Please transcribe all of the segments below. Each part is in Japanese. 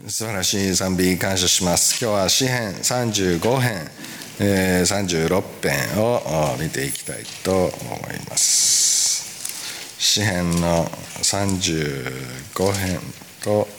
素晴らしい賛美感謝します。今日は詩編35編、36編を見ていきたいと思います。詩編の35編と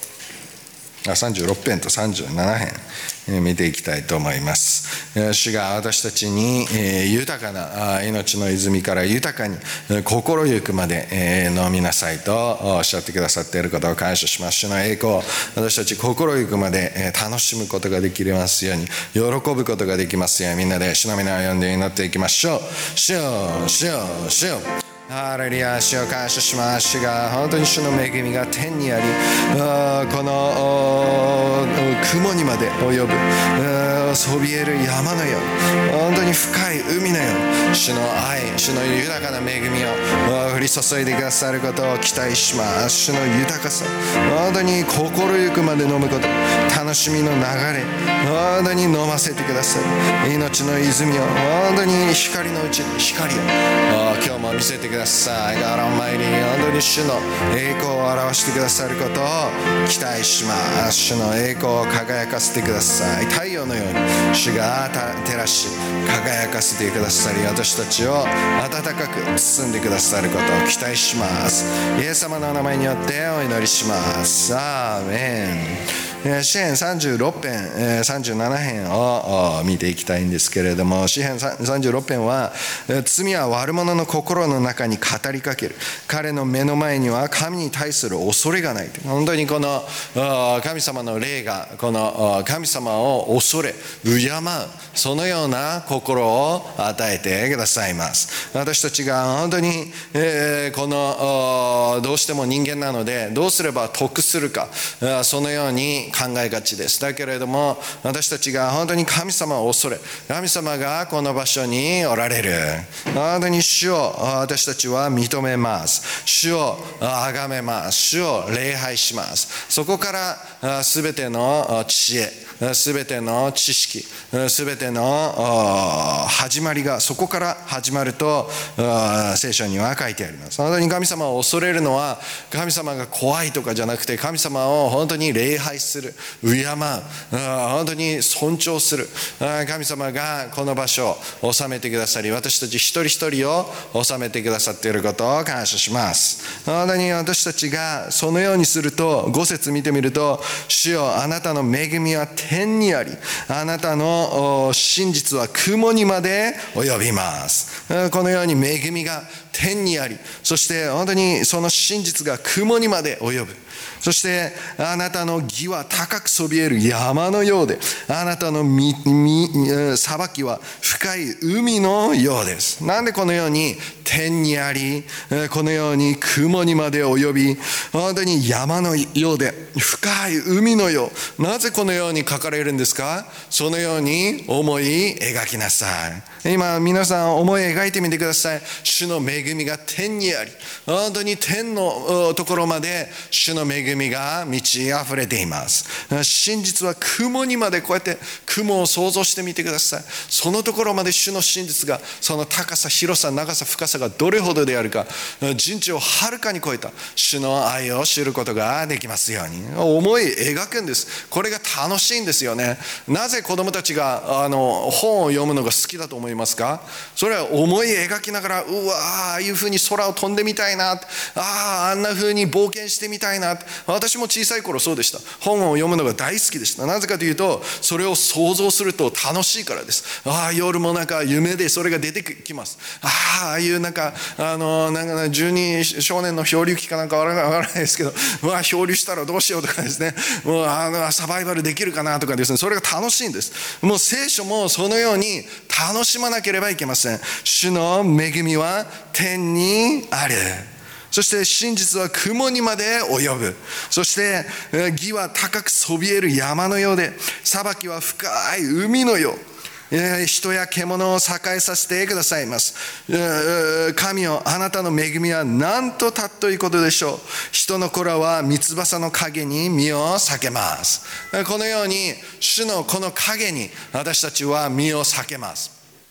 36編と37編見ていきたいと思います。主が私たちに豊かな命の泉から豊かに心ゆくまで飲みなさいとおっしゃってくださっていることを感謝します。主の栄光を私たち心ゆくまで楽しむことができますように、喜ぶことができますように、みんなで主の皆を呼んで祈っていきましょう。主よ主よ主よ、ハレルヤ、主を感謝します。主が本当に主の恵みが天にあり、この雲にまで及ぶそびえる山のように、本当に深い海のように、主の愛、主の豊かな恵みを降り注いでくださることを期待します。主の豊かさ、本当に心ゆくまで飲むこと、楽しみの流れ、本当に飲ませてくださる命の泉を、本当に光のうちに光を今日も見せてください。God Almighty、本当に主の栄光を表してくださることを期待します。主の栄光を輝かせてください。太陽のように主が照らし輝かせてくださり、私たちを温かく包んでくださることを期待します。イエス様のお名前によってお祈りします。アーメン。詩編36編、37編を見ていきたいんですけれども、詩編36編は、罪は悪者の心の中に語りかける。彼の目の前には神に対する恐れがない。本当にこの神様の霊がこの神様を恐れ敬う、そのような心を与えてくださいます。私たちが本当に、このどうしても人間なのでどうすれば得するか、そのように考えがちです。だけれども私たちが本当に神様を恐れ、神様がこの場所におられる、本当に主を私たちは認めます。主を崇めます。主を礼拝します。そこから全ての知恵、全ての知識、全ての始まりがそこから始まると聖書には書いてあります。本当に神様を恐れるのは神様が怖いとかじゃなくて、神様を本当に礼拝する、敬う、本当に尊重する。神様がこの場所を治めてくださり、私たち一人一人を治めてくださっていることを感謝します。本当に私たちがそのようにすると、5節見てみると、主よあなたの恵みは天にあり、あなたの真実は雲にまで及びます。このように恵みが天にあり、そして本当にその真実が雲にまで及ぶ。そしてあなたの義は高くそびえる山のようで、あなたの裁きは深い海のようです。なんでこのように天にあり、このように雲にまで及び、本当に山のようで深い海のよう、なぜこのように書かれるんですか？そのように思い描きなさい。今皆さん思い描いてみてください。主の恵みが天にあり、本当に天のところまで主の恵みが満ち溢れています。真実は雲にまで、こうやって雲を想像してみてください。そのところまで主の真実が、その高さ、広さ、長さ、深さがどれほどであるか、人知をはるかに超えた主の愛を知ることができますように思い描くんです。これが楽しいんですよね。なぜ子供たちが本を読むのが好きだと思いますか？それは思い描きながら、うわああいうふうに空を飛んでみたいな、あんなふうに冒険してみたいな。私も小さい頃そうでした。本を読むのが大好きでした。なぜかというと、それを想像すると楽しいからです。夜もなんか夢でそれが出てきます。ああいうなんか十二少年の漂流記かなんかわからないですけど、漂流したらどうしようとかですね、もうサバイバルできるかなとかですね、それが楽しいんです。もう聖書もそのように楽しまなければいけません。主の恵みは天にある。そして真実は雲にまで及ぶ。そして義は高くそびえる山のようで、裁きは深い海のよう。人や獣を栄えさせてくださいます。神よ、あなたの恵みはなんと尊いことでしょう。人の子らは三翼の影に身を避けます。このように主のこの影に私たちは身を避けます。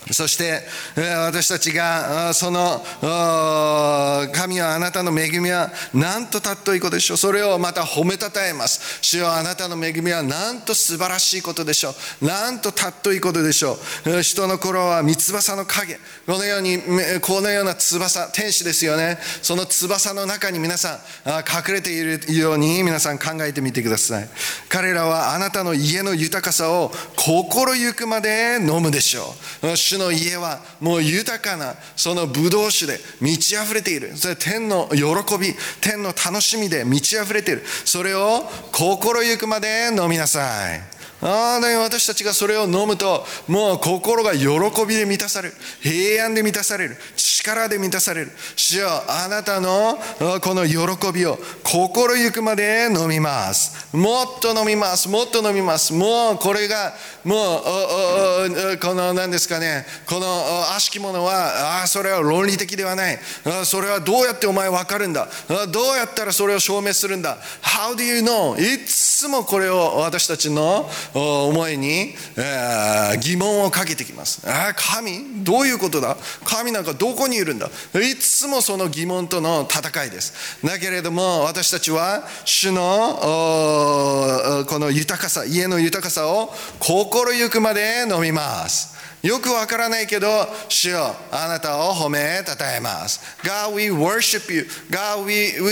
そして私たちがその神はあなたの恵みはなんと尊いことでしょう。それをまた褒めたたえます。主よ、あなたの恵みはなんと素晴らしいことでしょう。なんと尊いことでしょう。人の頃は三翼の影、このような翼、天使ですよね。その翼の中に皆さん隠れているように皆さん考えてみてください。彼らはあなたの家の豊かさを心ゆくまで飲むでしょう。主の家はもう豊かなそのブドウ酒で満ち溢れている。それ天の喜び、天の楽しみで満ち溢れている。それを心ゆくまで飲みなさい。私たちがそれを飲むと、もう心が喜びで満たされる、平安で満たされる、力で満たされる。主よ、あなたのこの喜びを心ゆくまで飲みます。もっと飲みます。もっと飲みます。もうこれがもうこの何ですかね、この悪しきものはそれは論理的ではない。それはどうやってお前分かるんだ。どうやったらそれを証明するんだ。 How do you know? いつもこれを私たちの思いに疑問をかけてきます。神どういうことだ。神なんかどこにいるんだ。いつもその疑問との戦いです。だけれども私たちは主のこの豊かさ、家の豊かさを心ゆくまで飲みます。よくわからないけど、主よ、あなたを褒めたたえます。God, we worship you. God,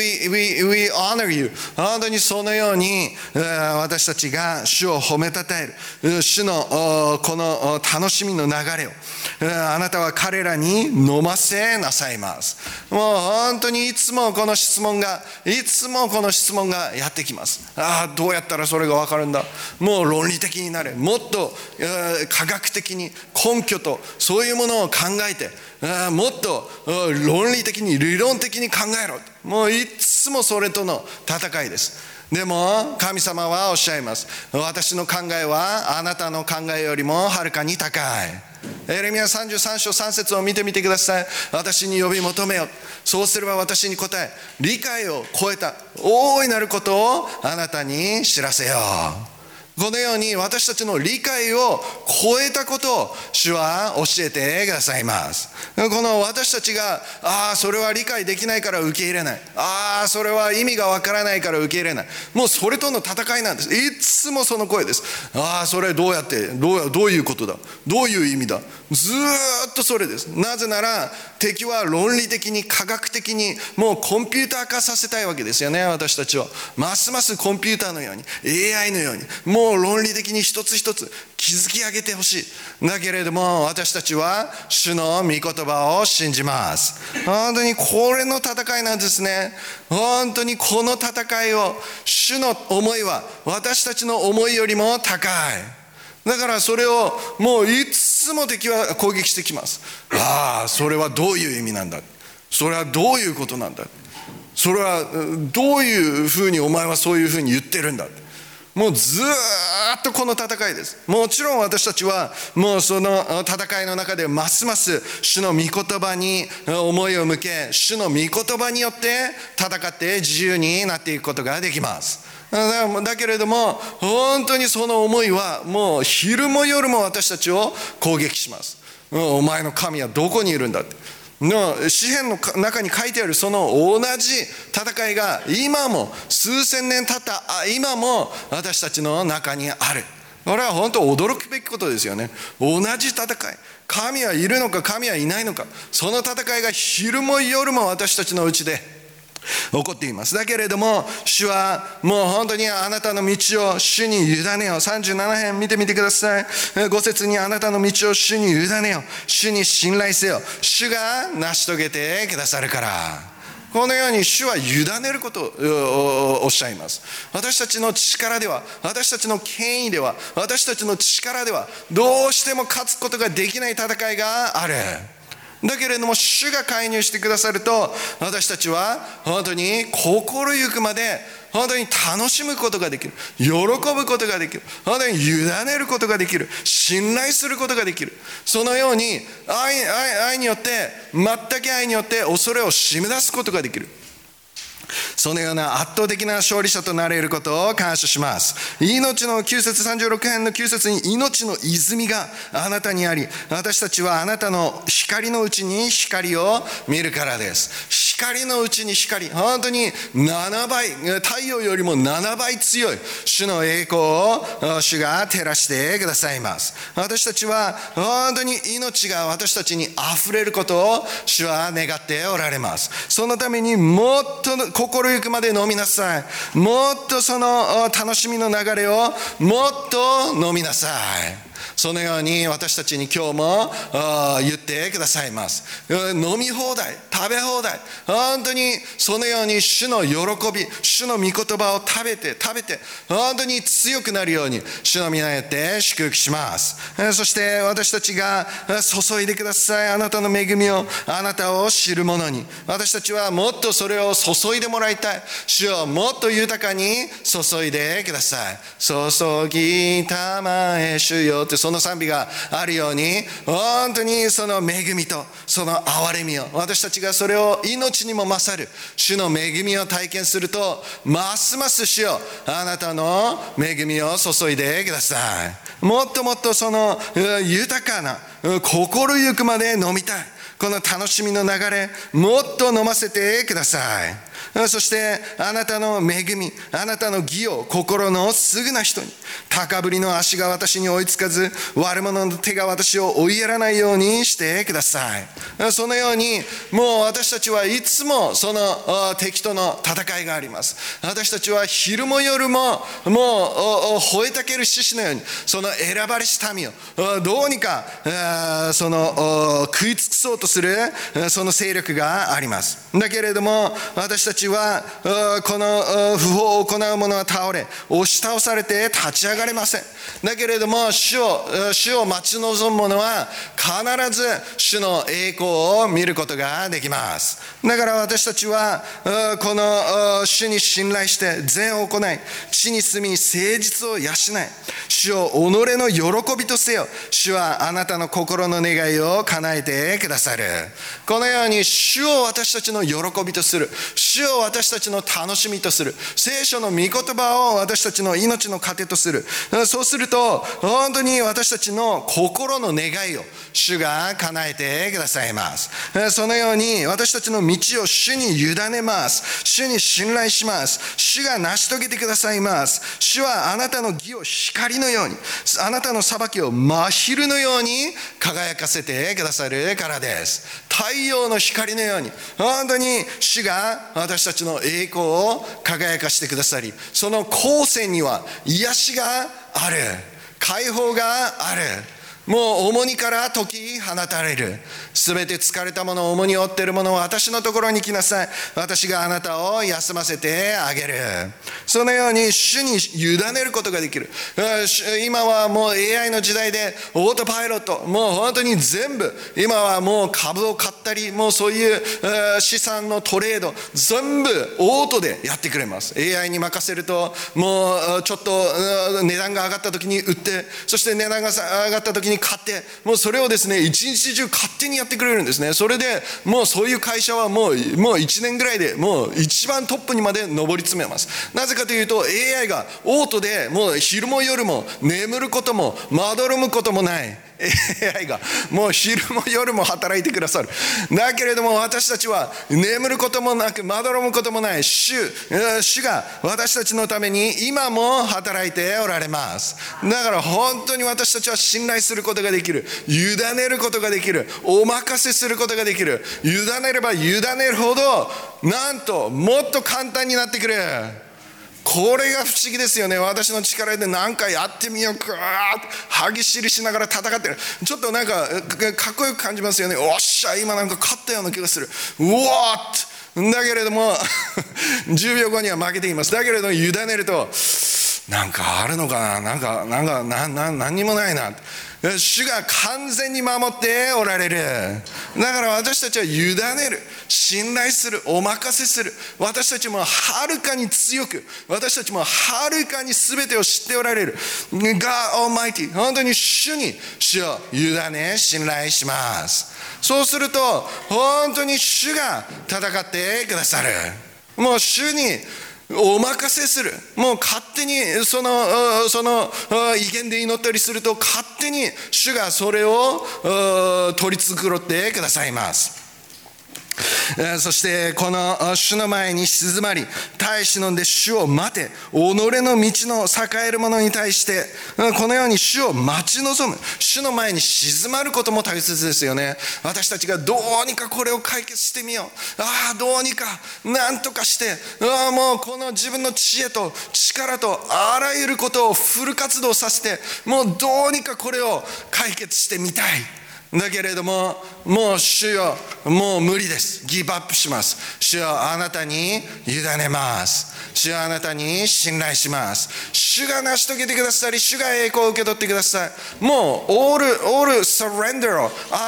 we honor you. 本当にそのように私たちが主を褒めたたえる。主のこの楽しみの流れをあなたは彼らに飲ませなさいます。もう本当にいつもこの質問がやってきます。どうやったらそれがわかるんだ。もう論理的になれ。もっと科学的に根拠とそういうものを考えて、もっと論理的に理論的に考えろ。もういつもそれとの戦いです。でも神様はおっしゃいます。私の考えはあなたの考えよりもはるかに高い。エレミヤ33章3節を見てみてください。私に呼び求めよ。そうすれば私に答え、理解を超えた大いなることをあなたに知らせよう。このように私たちの理解を超えたことを主は教えてくださいます。この私たちがそれは理解できないから受け入れない、それは意味がわからないから受け入れない、もうそれとの戦いなんです。いつもその声です。それどうやってどういうことだ、どういう意味だ、ずっとそれです。なぜなら敵は論理的に科学的にもうコンピューター化させたいわけですよね。私たちをますますコンピューターのように AI のようにもう論理的に一つ一つ築き上げてほしい。だけれども私たちは主の御言葉を信じます。本当にこれの戦いなんですね。本当にこの戦いを、主の思いは私たちの思いよりも高い。だからそれをもういつも敵は攻撃してきます。それはどういう意味なんだ、それはどういうことなんだ、それはどういうふうにお前はそういうふうに言ってるんだ。もうずっとこの戦いです。もちろん私たちはもうその戦いの中でますます主の御言葉に思いを向け、主の御言葉によって戦って自由になっていくことができます。だけれども本当にその思いはもう昼も夜も私たちを攻撃します。お前の神はどこにいるんだって詩篇の中に書いてあるその同じ戦いが今も数千年経った今も私たちの中にある。これは本当驚くべきことですよね。同じ戦い、神はいるのか神はいないのか、その戦いが昼も夜も私たちのうちで起こっています。だけれども主はもう本当にあなたの道を主に委ねよ。37編見てみてください。5節にあなたの道を主に委ねよ、主に信頼せよ、主が成し遂げてくださるから。このように主は委ねることをおっしゃいます。私たちの力では、私たちの権威では、私たちの力ではどうしても勝つことができない戦いがある。だけれども主が介入してくださると私たちは本当に心ゆくまで本当に楽しむことができる、喜ぶことができる、本当に委ねることができる、信頼することができる。そのように愛によって、全く愛によって恐れを締め出すことができる。 そのような圧倒的な勝利者となれることを感謝します。命の9節36編の9節に、命の泉があなたにあり、私たちはあなたの光のうちに光を見るからです。光のうちに光、本当に7倍、太陽よりも7倍強い主の栄光を主が照らしてくださいます。私たちは本当に命が私たちにあふれることを主は願っておられます。そのためにもっと心ゆくまで飲みなさい。もっとその楽しみの流れをもっと飲みなさい。そのように私たちに今日も言ってくださいます。飲み放題、食べ放題、本当にそのように主の喜び、主の御言葉を食べて本当に強くなるように主の皆によって祝福します。そして私たちが注いでください。あなたの恵みを、あなたを知る者に、私たちはもっとそれを注いでもらいたい。主をもっと豊かに注いでください。注ぎたまえ主よってその賛美があるように、本当にその恵みとその憐れみを、私たちがそれを命にも勝る主の恵みを体験すると、ますます主よ、あなたの恵みを注いでください。もっともっとその豊かな心ゆくまで飲みたい、この楽しみの流れ、もっと飲ませてください。そしてあなたの恵み、あなたの義を心のすぐな人に、高ぶりの足が私に追いつかず、悪者の手が私を追いやらないようにしてください。そのようにもう私たちはいつもその敵との戦いがあります。私たちは昼も夜ももう吠えたける獅子のように、その選ばれし民をどうにかその食い尽くそうとするその勢力があります。だけれども私たちはこの不法を行う者は倒れ、押し倒されて立ち上がれません。だけれども主を待ち望む者は必ず主の栄光を見ることができます。だから私たちはこの主に信頼して善を行い、地に住み誠実を養い、主を己の喜びとせよ。主はあなたの心の願いを叶えてくださる。このように主を私たちの喜びとする、主を私たちの楽しみとする、聖書の御言葉を私たちの命の糧とする。そうすると本当に私たちの心の願いを主が叶えてくださいます。そのように私たちの道を主に委ねます。主に信頼します。主が成し遂げてくださいます。主はあなたの義を光のように、あなたの裁きを真昼のように輝かせてくださるからです。太陽の光のように本当に主が私たちの栄光を輝かしてくださり、その後世には癒しがある、解放がある。もう重荷から解き放たれる。すべて疲れたもの、重荷を負っているものを私のところに来なさい。私があなたを休ませてあげる。そのように主に委ねることができる。今はもう AI の時代でオートパイロット、もう本当に全部、今はもう株を買ったり、もうそういう資産のトレード全部オートでやってくれます。 AI に任せると、もうちょっと値段が上がった時に売って、そして値段が上がった時に買って、もうそれをですね一日中勝手にやってくれるんですね。それでもうそういう会社はもう1年ぐらいでもう一番トップにまで上り詰めます。なぜかというと AI がオートでもう昼も夜も眠ることもまどろむこともない AI がもう昼も夜も働いてくださる。だけれども私たちは眠ることもなくまどろむこともない主が私たちのために今も働いておられます。だから本当に私たちは信頼することができる、委ねることができる、お任せすることができる。委ねれば委ねるほどなんともっと簡単になってくる。これが不思議ですよね。私の力で何回やってみようか、歯ぎしりしながら戦ってる。ちょっとなんかかっこよく感じますよね。おっしゃ、今なんか勝ったような気がする。うわーっだけれども10秒後には負けています。だけれども委ねるとなんかあるのかな、何にもないな。主が完全に守っておられる。だから私たちは委ねる、信頼する、お任せする。私たちもはるかに強く、私たちもはるかに全てを知っておられる God Almighty、 本当に主に主を委ね信頼します。そうすると本当に主が戦ってくださる。 もう主にお任せする。もう勝手にその威厳で祈ったりすると、勝手に主がそれを取り繕ってくださいます。そしてこの主の前に静まり、耐え忍んで主を待て。己の道の栄える者に対してこのように主を待ち望む。主の前に静まることも大切ですよね。私たちがどうにかこれを解決してみよう、どうにかなんとかして、もうこの自分の知恵と力とあらゆることをフル活動させて、もうどうにかこれを解決してみたい。だけれども、もう主よ、もう無理です。ギブアップします。主よ、あなたに委ねます。主よ、あなたに信頼します。主が成し遂げてくださり、主が栄光を受け取ってください。もうオールsurrender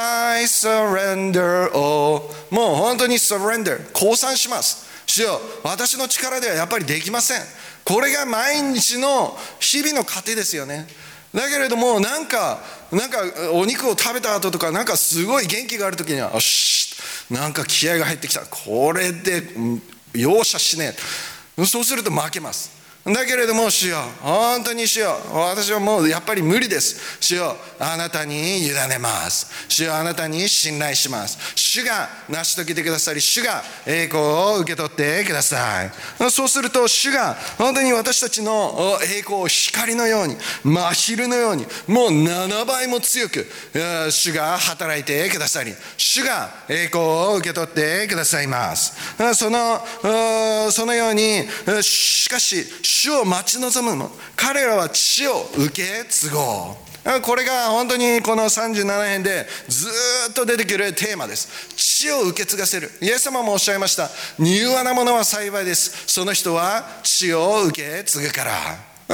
I surrender all。 もう本当に surrender 降参します。主よ、私の力ではやっぱりできません。これが毎日の日々の糧ですよね。だけれども、なんかお肉を食べた後とか、なんかすごい元気がある時には、よし、なんか気合が入ってきた、これで容赦しねえ。そうすると負けます。だけれども、主よ、本当に主よ、私はもうやっぱり無理です。主よ、あなたに委ねます。主よ、あなたに信頼します。主が成し遂げてくださり、主が栄光を受け取ってください。そうすると、主が本当に私たちの栄光を光のように、真昼のように、もう7倍も強く主が働いてくださり、主が栄光を受け取ってくださいます。そのように、しかし主を待ち望むの、彼らは地を受け継ごう。これが本当にこの37編でずっと出てくるテーマです。地を受け継がせる。イエス様もおっしゃいました。柔和なものは幸いです。その人は地を受け継ぐから。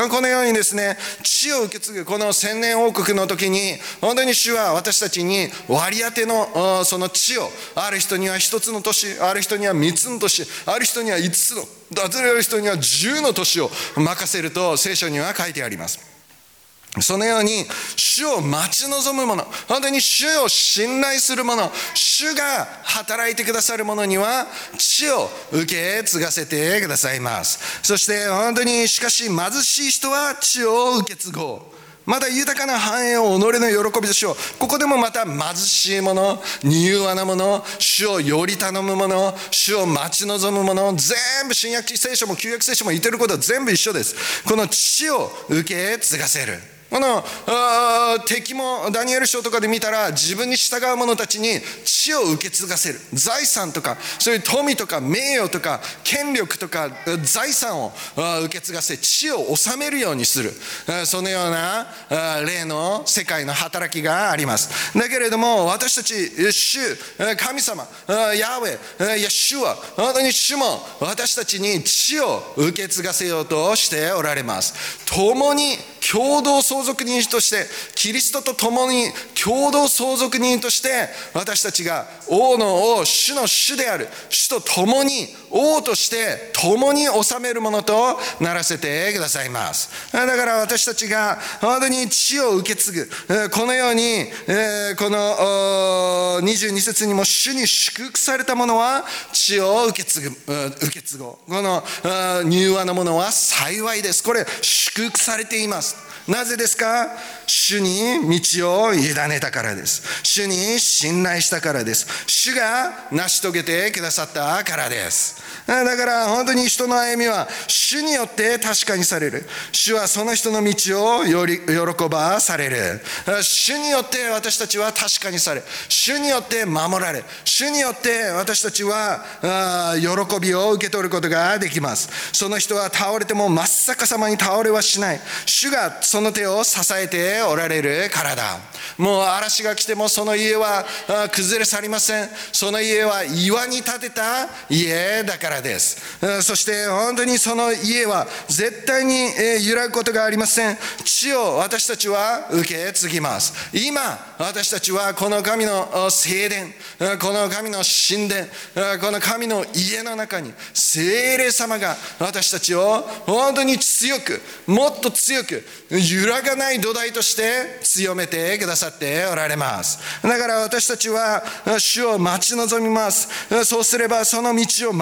このようにですね、地を受け継ぐこの千年王国の時に、本当に主は私たちに割り当てのその地を、ある人には一つの都市、ある人には三つの都市、ある人には五つの、ある人には10の都市を任せると聖書には書いてあります。そのように主を待ち望む者、本当に主を信頼する者、主が働いてくださる者には地を受け継がせてくださいます。そして本当にしかし貧しい人は地を受け継ごう。また豊かな繁栄を己の喜びとしよう。ここでもまた貧しい者、柔和な者、主をより頼む者、主を待ち望む者、全部新約聖書も旧約聖書も言ってることは全部一緒です。この地を受け継がせる。この敵もダニエル書とかで見たら、自分に従う者たちに地を受け継がせる。財産とかそういう富とか名誉とか権力とか財産を受け継がせ、地を治めるようにする、そのような霊の世界の働きがあります。だけれども私たち主、神様、ヤハウェ、イエシュア、本当に主も私たちに地を受け継がせようとしておられます。共に共同相続人として、キリストと共に共同相続人として、私たちが王の王、主の主である主と共に王として共に治めるものとならせてくださいます。だから私たちが本当に地を受け継ぐ、このようにこの22節にも、主に祝福された者は地を受け継ごう。この柔和なものは幸いです。これ祝福されています。なぜですか？主に道を委ねたからです。主に信頼したからです。主が成し遂げてくださったからです。だから本当に人の歩みは主によって確かにされる。主はその人の道をより喜ばされる。主によって私たちは確かにされ、主によって守られ、主によって私たちは喜びを受け取ることができます。その人は倒れても真っ逆さまに倒れはしない。主がその手を支えておられるからだ。もう嵐が来てもその家は崩れ去りません。その家は岩に建てた家だからです。そして本当にその家は絶対に揺らぐことがありません。地を私たちは受け継ぎます。今私たちはこの神の聖殿、この神の神殿、この神の家の中に聖霊様が私たちを本当に強く、もっと強く、揺らがない土台として強めてくださっておられます。だから私たちは主を待ち望みます。そうすればその道を守ります。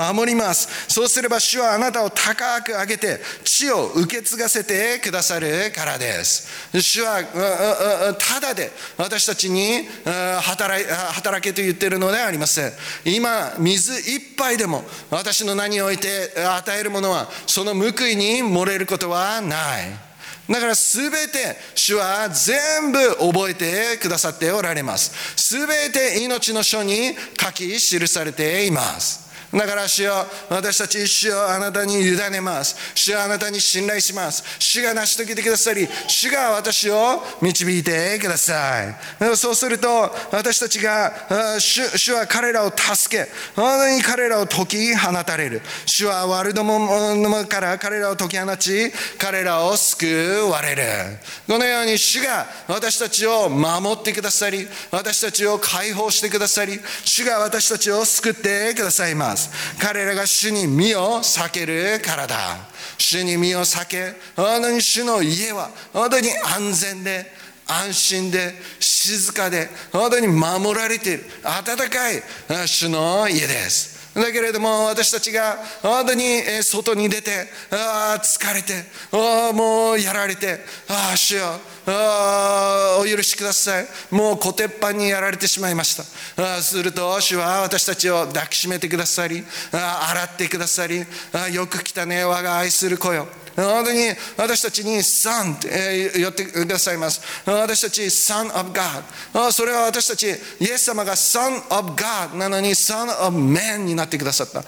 ます。そうすれば主はあなたを高く上げて地を受け継がせてくださるからです。主はただで私たちに働けと言っているのではありません。今水一杯でも私の名において与えるものはその報いに漏れることはない。だからすべて主は全部覚えてくださっておられます。すべて命の書に書き記されています。だから主よ、私たち主よ、あなたに委ねます。主よ、あなたに信頼します。主が成し遂げてくださり、主が私を導いてください。そうすると私たちが主は彼らを助け、本当に彼らを解き放たれる。主は悪どもから彼らを解き放ち、彼らを救われる。このように主が私たちを守ってくださり、私たちを解放してくださり、主が私たちを救ってくださいます。彼らが主に身を避けるからだ。主に身を避け、本当に主の家は本当に安全で安心で静かで本当に守られている温かい主の家です。だけれども私たちが本当に外に出て疲れてもうやられて主よお許しください、もう小鉄板にやられてしまいました。すると主は私たちを抱きしめてくださり、洗ってくださり、よく来たね我が愛する子よ、本当に私たちに Son って言ってくださいます。私たち Son of God、 それは私たちイエス様が Son of God なのに Son of Man になってくださった。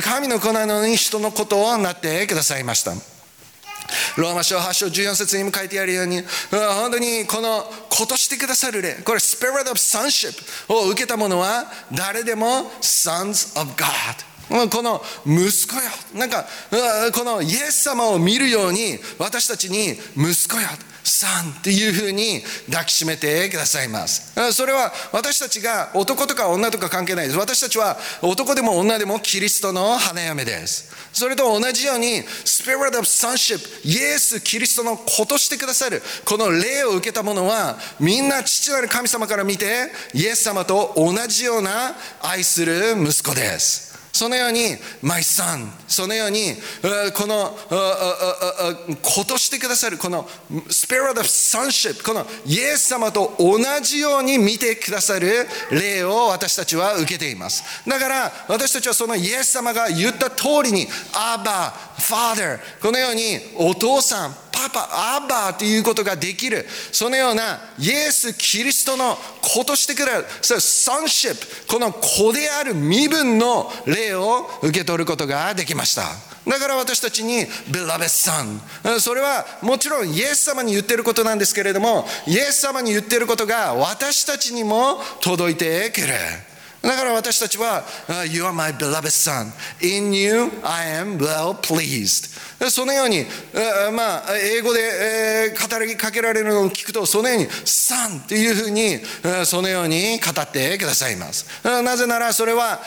神の子なのに人のことをなってくださいました。ローマ書8章14節にも書いてあるように、本当にこのことしてくださる霊、これ Spirit of Sonship を受けた者は誰でも Sons of God、この息子よ、なんかこのイエス様を見るように私たちに息子よ、さんっていうふうに抱きしめてくださいます。それは私たちが男とか女とか関係ないです。私たちは男でも女でもキリストの花嫁です。それと同じように Spirit of Sonship、 イエス・キリストの子としてくださるこの霊を受けた者はみんな父なる神様から見てイエス様と同じような愛する息子です。そのように My son、 そのようにこの子としてくださるこの Spirit of Sonship、 このイエス様と同じように見てくださる霊を私たちは受けています。だから私たちはそのイエス様が言った通りに Abba Father、 このようにお父さんパパアッバーということができる、そのようなイエス・キリストの子としてくれるソンシップ、この子である身分の霊を受け取ることができました。だから私たちに Beloved Son、 それはもちろんイエス様に言っていることなんですけれども、イエス様に言っていることが私たちにも届いてくる。だから私たちは You are my beloved son, in you I am well pleased、 そのように英語で語りかけられるのを聞くと、そのように son というふうにそのように語ってくださいます。なぜならそれは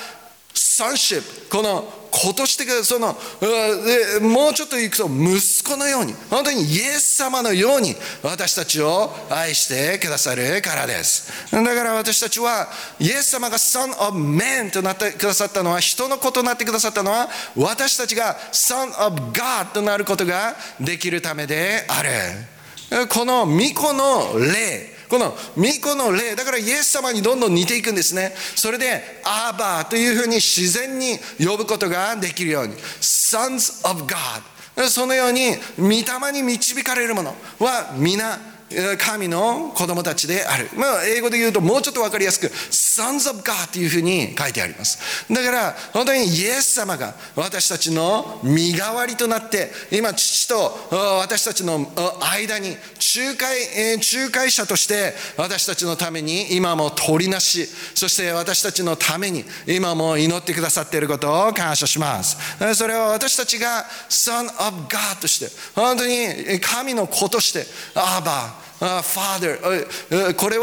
sonship、 この子としてそのもうちょっといくと息子のように、本当にイエス様のように私たちを愛してくださるからです。だから私たちはイエス様が Son of Man となってくださったのは、人の子となってくださったのは私たちが Son of God となることができるためである。この御子の霊、この御子の霊だからイエス様にどんどん似ていくんですね。それでアーバーというふうに自然に呼ぶことができるように Sons of God、 そのように御霊に導かれるものは皆神の子供たちである。英語で言うともうちょっと分かりやすく Sons of God というふうに書いてあります。だから本当にイエス様が私たちの身代わりとなって今父と私たちの間に仲介者として私たちのために今も取りなし、そして私たちのために今も祈ってくださっていることを感謝します。それは私たちが Son of God として本当に神の子としてアーバーFather、 これは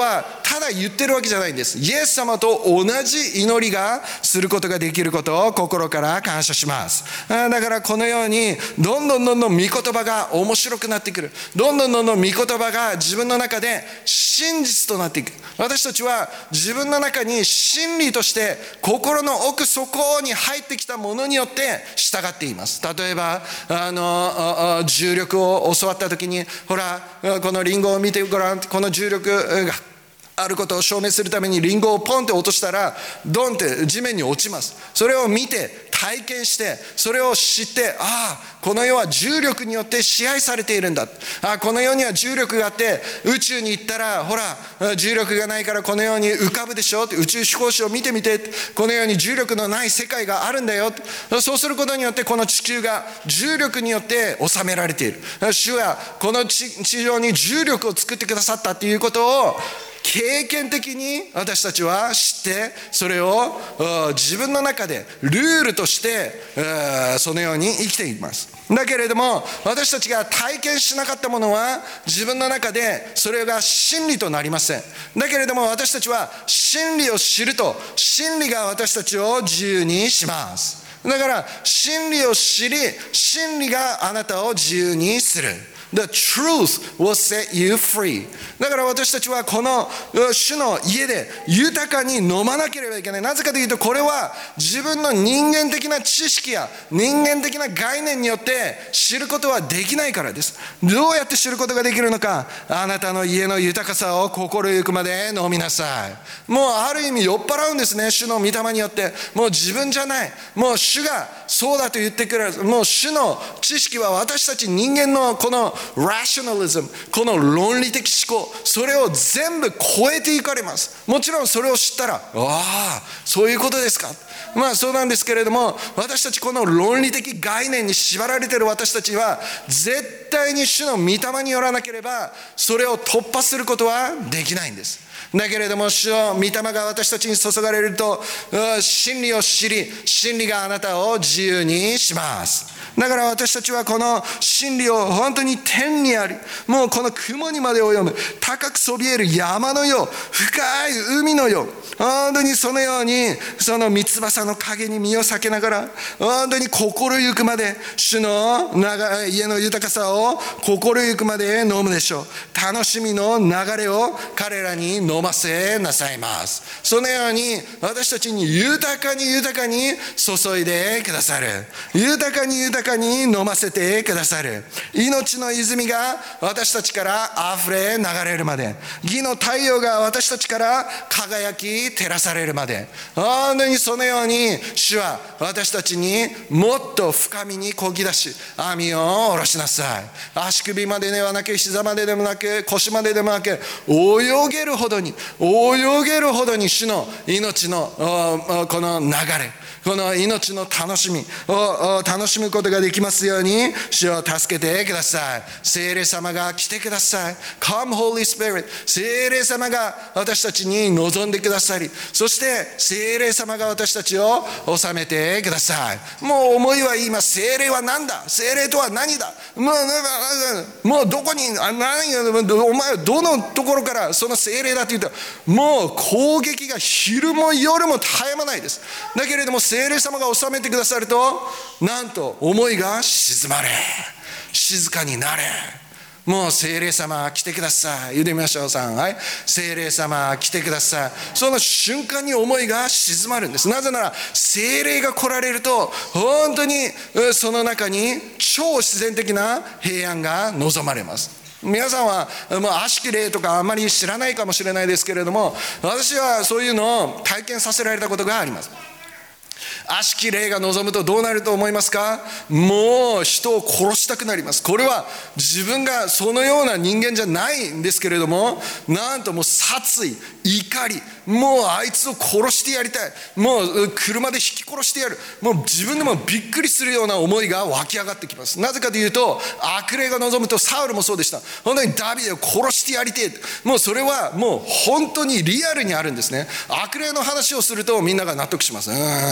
ただ言ってるわけじゃないんです。イエス様と同じ祈りがすることができることを心から感謝します。だからこのようにどんどん御言葉が面白くなってくる。どんどん御言葉が自分の中で真実となっていく。私たちは自分の中に真理として心の奥底に入ってきたものによって従っています。例えば重力を教わった時に、ほらこのリンゴを見てごらん、この重力があることを証明するためにリンゴをポンって落としたらドンって地面に落ちます。それを見て体験してそれを知って、この世は重力によって支配されているんだ、この世には重力があって、宇宙に行ったらほら重力がないからこのように浮かぶでしょって、宇宙飛行士を見てみて、このように重力のない世界があるんだよ。そうすることによってこの地球が重力によって収められている。主はこの地上に重力を作ってくださったということを経験的に私たちは知って、それを自分の中でルールとしてそのように生きています。だけれども私たちが体験しなかったものは自分の中でそれが真理となりません。だけれども私たちは真理を知ると、真理が私たちを自由にします。だから真理を知り、真理があなたを自由にする。The truth will set you free。 だから私たちはこの主の家で豊かに飲まなければいけない。なぜかというと、これは自分の人間的な知識や人間的な概念によって知ることはできないからです。どうやって知ることができるのか。あなたの家の豊かさを心ゆくまで飲みなさい。もうある意味酔っ払うんですね、主の御霊によって。もう自分じゃない、もう主がそうだと言ってくれる。もう主の知識は私たち人間のこのラショナリズム、この論理的思考、それを全部超えていかれます。もちろんそれを知ったら、そういうことですか、そうなんですけれども、私たちこの論理的概念に縛られている私たちは絶対に主の御霊によらなければそれを突破することはできないんです。だけれども主の御霊が私たちに注がれると、真理を知り、真理があなたを自由にします。だから私たちはこの真理を本当に天にあり、もうこの雲にまで及む高くそびえる山のよう、深い海のよう、本当にそのようにその三翼の影に身を避けながら、本当に心ゆくまで主の家の豊かさを心ゆくまで飲むでしょう。楽しみの流れを彼らに飲ませなさいます。そのように私たちに豊かに注いでくださる。豊かに飲ませてくださる。命の泉が私たちから溢れ流れるまで、義の太陽が私たちから輝き照らされるまで、本当にそのように主は私たちにもっと深みにこぎ出し、網を下ろしなさい。足首までではなく、膝まででもなく、腰まででもなく、泳げるほどに主の命のこの流れ、この命の楽しみを楽しむことができますように主を助けてください。聖霊様が来てください。 Come Holy Spirit。 聖霊様が私たちに望んでくださり、そして聖霊様が私たちを治めてください。もう思いは言います。聖霊は何だ、聖霊とは何だ、もうどこにお前はどのところからその聖霊だと言ったら、もう攻撃が昼も夜も絶え間ないです。だけれども聖霊様が治めてくださると、なんと思いが静まれ、静かになれ。もう聖霊様来てください。言ってみましょう。はい、聖霊様来てください。その瞬間に思いが静まるんです。なぜなら聖霊が来られると、本当にその中に超自然的な平安が望まれます。皆さんはもう悪しき霊とかあんまり知らないかもしれないですけれども、私はそういうのを体験させられたことがあります。悪しき霊が望むとどうなると思いますか？もう人を殺したくなります。これは自分がそのような人間じゃないんですけれども、なんともう殺意、怒り、もうあいつを殺してやりたい、もう車で引き殺してやる、もう自分でもびっくりするような思いが湧き上がってきます。なぜかというと、悪霊が望むと、サウルもそうでした。本当にダビデを殺してやりてえ、もうそれはもう本当にリアルにあるんですね。悪霊の話をするとみんなが納得します。私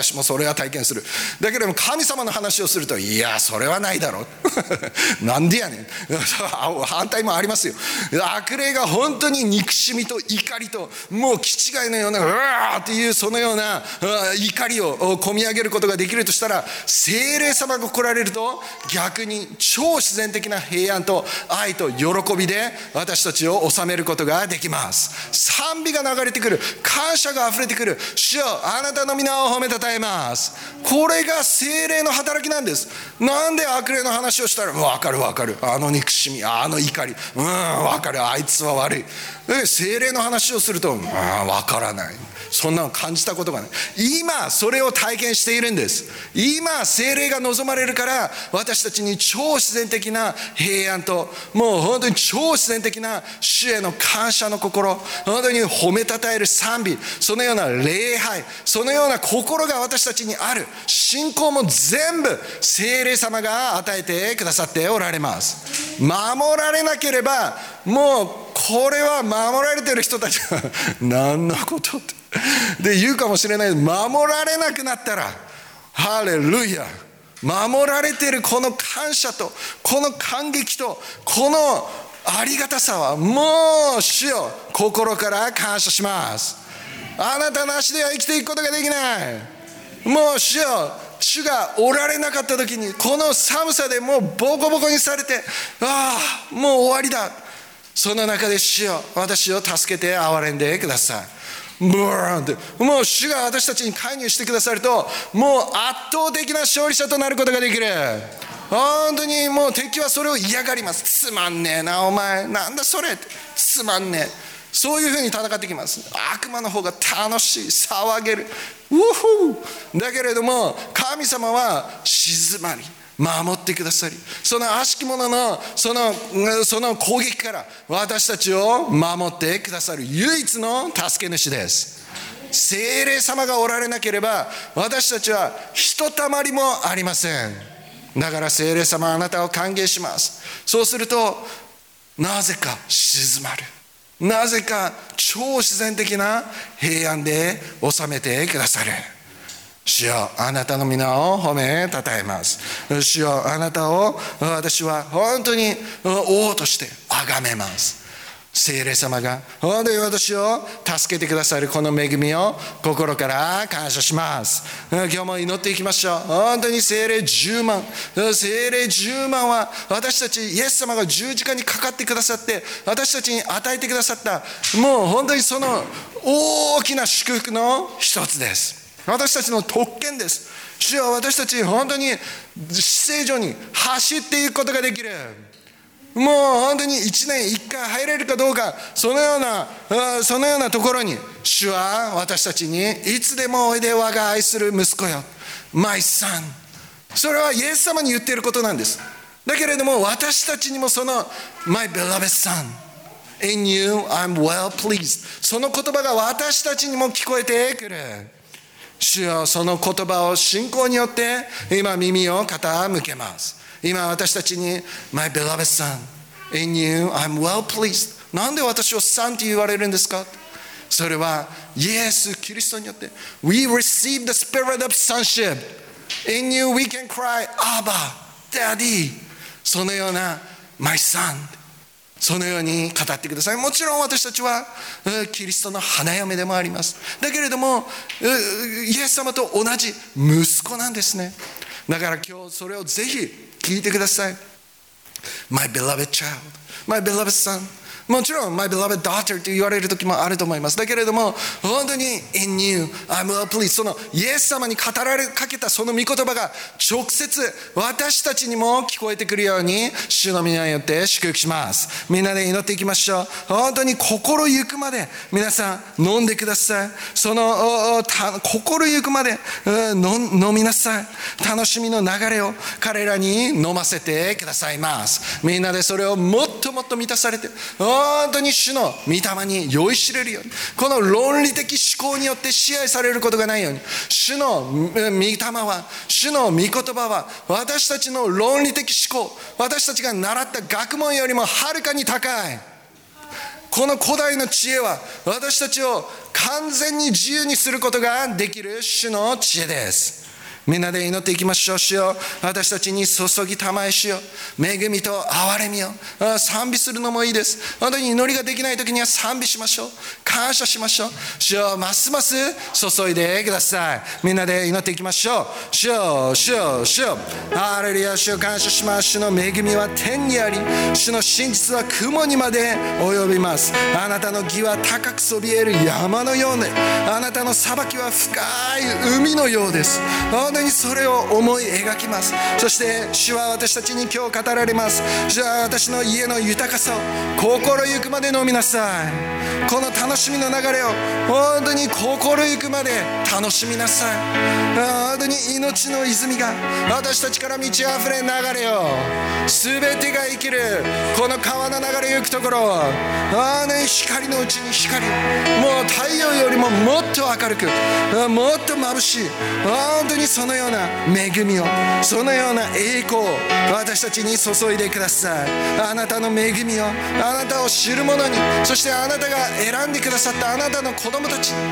私もそれは体験する。だけども神様の話をすると、いやそれはないだろうなんでやねん反対もありますよ。悪霊が本当に憎しみと怒りと、もう気違いのようなうわーっていうそのような怒りを込み上げることができるとしたら、聖霊様が来られると逆に超自然的な平安と愛と喜びで私たちを治めることができます。賛美が流れてくる、感謝があふれてくる。主よあなたの皆を褒めたたえます。これが聖霊の働きなんです。なんで悪霊の話をしたら、分かる分かる、あの憎しみ、あの怒り、分かる、あいつは悪い。聖霊の話をすると分からない、そんなの感じたことがない。今それを体験しているんです。今聖霊が望まれるから、私たちに超自然的な平安と、もう本当に超自然的な主への感謝の心、本当に褒めたたえる賛美、そのような礼拝、そのような心が私たちにある。信仰も全部聖霊様が与えてくださっておられます。守られなければ、もうこれは守られてる人たちは何のことってで言うかもしれない。守られなくなったら、ハレルヤ、守られているこの感謝とこの感激とこのありがたさは、もう主よ心から感謝します。あなたなしでは生きていくことができない。もう主よ、主がおられなかった時に、この寒さでもうボコボコにされて、もう終わりだ。その中で主よ、私を助けて憐れんでください。ブーンって、もう主が私たちに介入してくださると、もう圧倒的な勝利者となることができる。本当にもう敵はそれを嫌がります。つまんねえなお前、なんだそれって、つまんねえ、そういうふうに戦ってきます。悪魔の方が楽しい、騒げる、ウフー。だけれども神様は静まり守ってくださり、その悪しき者のその攻撃から私たちを守ってくださる唯一の助け主です。聖霊様がおられなければ私たちはひとたまりもありません。だから聖霊様、あなたを歓迎します。そうするとなぜか静まる、なぜか超自然的な平安で収めてくださる。主よ、あなたの皆を褒めたたえます。主よ、あなたを私は本当に王として崇めます。聖霊様が本当に私を助けてくださるこの恵みを心から感謝します。今日も祈っていきましょう。本当に聖霊10万、聖霊10万は私たち、イエス様が十字架にかかってくださって私たちに与えてくださった、もう本当にその大きな祝福の一つです。私たちの特権です。主よ、私たち本当に至聖所に走っていくことができる。もう本当に1年1回入れるかどうか、そのようなところに主は私たちにいつでもおいで我が愛する息子よ、My son、 それはイエス様に言っていることなんです。だけれども私たちにもその My beloved son in you I'm well pleased、 その言葉が私たちにも聞こえてくる。主よ、その言葉を信仰によって今耳を傾けます。今私たちに My beloved son in you I'm well pleased、 なんで私をsonって言われるんですか。それはイエス・キリストによって We receive the spirit of sonship in you we can cry Abba Daddy、 そのような My son、そのように語ってください。もちろん私たちはキリストの花嫁でもあります。だけれどもイエス様と同じ息子なんですね。だから今日それをぜひ聞いてください。 My beloved child, my beloved son、 もちろん My beloved daughter と言われる時もあると思います。だけれども本当に In you I'm well pleased、 そのイエス様に語られかけたその御言葉が直接私たちにも聞こえてくるように主の皆によって祝福します。みんなで祈っていきましょう。本当に心ゆくまで皆さん飲んでください。その心ゆくまで飲みなさい。楽しみの流れを彼らに飲ませてくださいます。みんなでそれをもっともっと満たされて、本当に主の御霊に酔いしれるように、この論理的思考によって支配されることがないように、主の御霊は、主の御言葉は私たちの論理的思考、私たちが習った学問よりもはるかに高い。この古代の知恵は私たちを完全に自由にすることができる主の知恵です。みんなで祈っていきましょう。主よ、私たちに注ぎたまえ。主よ、恵みと憐れみを賛美するのもいいです。本当に祈りができない時には賛美しましょう。感謝しましょう。主よ、ますます注いでください。みんなで祈っていきましょう。主よ、主よ、主よ、ハレルヤ。主よ、感謝します。主の恵みは天にあり、主の真実は雲にまで及びます。あなたの義は高くそびえる山のようで、あなたの裁きは深い海のようです。本当にそれを思い描きます。そして主は私たちに今日語られます。主は私の家の豊かさを心ゆくまで飲みなさい。この楽しみの流れを本当に心ゆくまで楽しみなさい。本当に命の泉が私たちから満ち溢れ流れよ。全てが生きるこの川の流れゆくところ、本当に光のうちに光を、もう太陽よりももっと明るく、もっと眩しい、本当にそのような恵みを、そのような栄光を私たちに注いでください。あなたの恵みを、あなたを知る者に、そしてあなたが選んでくださったあなたの子供たちに、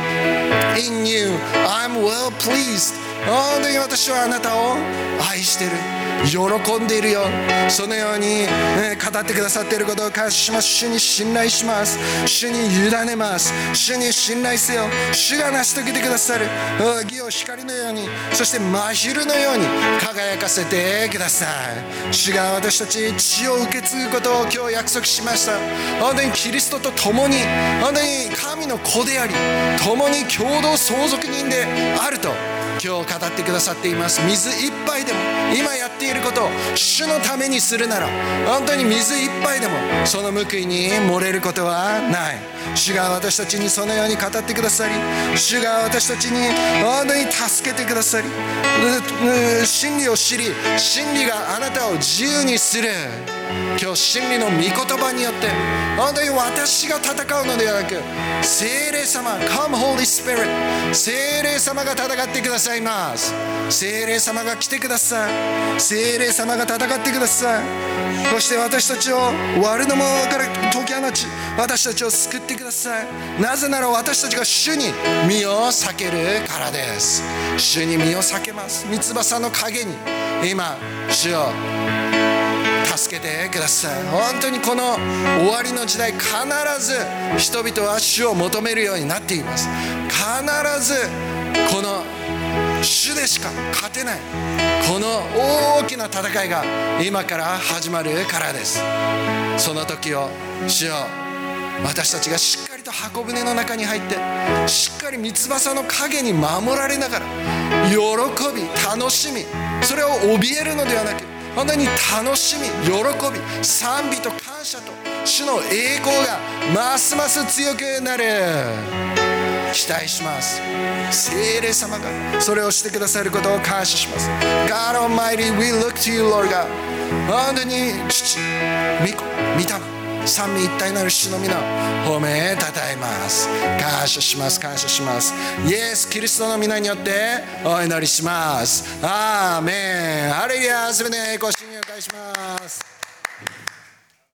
In you I'm well pleased。 本当に私はあなたを愛している、喜んでいるよ。そのように語ってくださっていることを感謝します。主に信頼します。主に委ねます。主に信頼せよ。主が成し遂げてくださる義を光のように、そして真昼のように輝かせてください。主が私たち血を受け継ぐことを今日約束しました。本当にキリストと共に、本当に神の子であり、共に共同相続人であると今日語ってくださっています。水一杯でも今やっていることを主のためにするなら、本当に水一杯でもその報いに漏れることはない。主が私たちにそのように語ってくださり、主が私たちに本当に助けてくださり、真理を知り、真理があなたを自由にする。今日真理の御言葉によって本当に私が戦うのではなく、聖霊様 Come Holy Spirit、 聖霊様が戦ってくださいます。聖霊様が来てください。聖霊様が戦ってください。そして私たちを悪のものから解き放ち、私たちを救ってください。なぜなら私たちが主に身を避けるからです。主に身を避けます。三翼の陰に今主を助けてください。本当にこの終わりの時代、必ず人々は主を求めるようになっています。必ずこの主でしか勝てない、この大きな戦いが今から始まるからです。その時を主よ、私たちがしっかりと箱舟の中に入って、しっかり三翼の陰に守られながら、喜び楽しみ、それを怯えるのではなく、本当に楽しみ、喜び、賛美と感謝と主の栄光がますます強くなる。期待します。聖霊様がそれをしてくださることを感謝します。 God Almighty, we look to you, Lord God。 本当に父、御子、御霊、三位一体なる主の皆を褒めたたえます。感謝します。感謝します。イエス・キリストの皆によってお祈りします。アーメン。ハレルヤ。すべての栄光を主にお返しします。